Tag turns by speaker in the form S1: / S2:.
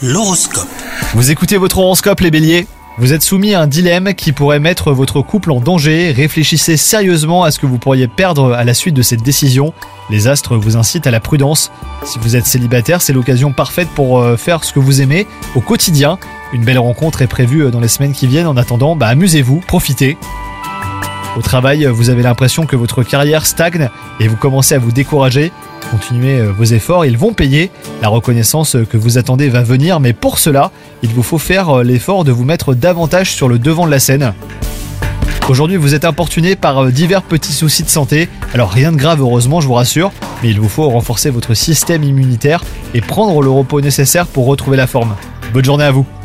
S1: L'horoscope.
S2: Vous écoutez votre horoscope les béliers ? Vous êtes soumis à un dilemme qui pourrait mettre votre couple en danger. Réfléchissez sérieusement à ce que vous pourriez perdre à la suite de cette décision. Les astres vous incitent à la prudence. Si vous êtes célibataire, c'est l'occasion parfaite pour faire ce que vous aimez au quotidien. Une belle rencontre est prévue dans les semaines qui viennent. En attendant, amusez-vous, profitez. Au travail, vous avez l'impression que votre carrière stagne et vous commencez à vous décourager. Continuez vos efforts, ils vont payer. La reconnaissance que vous attendez va venir, mais pour cela, il vous faut faire l'effort de vous mettre davantage sur le devant de la scène. Aujourd'hui, vous êtes importuné par divers petits soucis de santé. Alors rien de grave heureusement, je vous rassure, mais il vous faut renforcer votre système immunitaire et prendre le repos nécessaire pour retrouver la forme. Bonne journée à vous.